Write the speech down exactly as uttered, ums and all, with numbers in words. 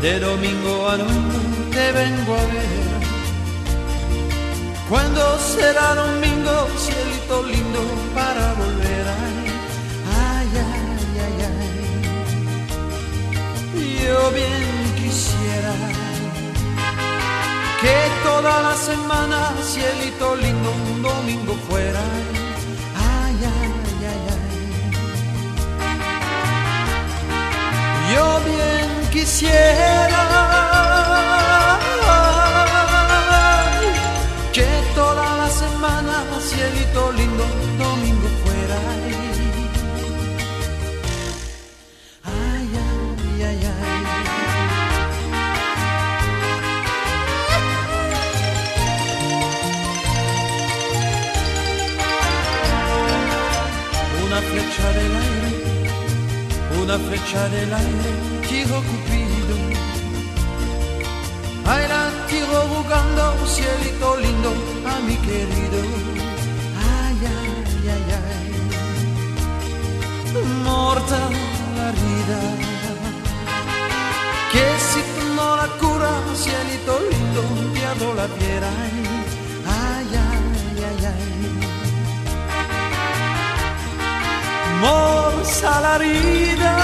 de domingo a domingo te vengo a ver. ¿Cuándo será domingo, cielito lindo, para volver? Ay, ay, ay, ay, ay. Yo bien quisiera que toda la semana, cielito lindo, un domingo fuera. Ay, ay, ay, ay. Yo bien quisiera que toda la semana, cielito lindo, un domingo fuera. Ay, ay, ay, ay. Una flecha del aire, una flecha del aire, tiro Cupido. Ay, la tiro buscando, cielito lindo, a mi querido. Ay, ay, ay, ay. Morta la herida, que si tú no la curas, cielito lindo, pierdo la piedra. Ay, ay, ay, ay. Morsa la herida,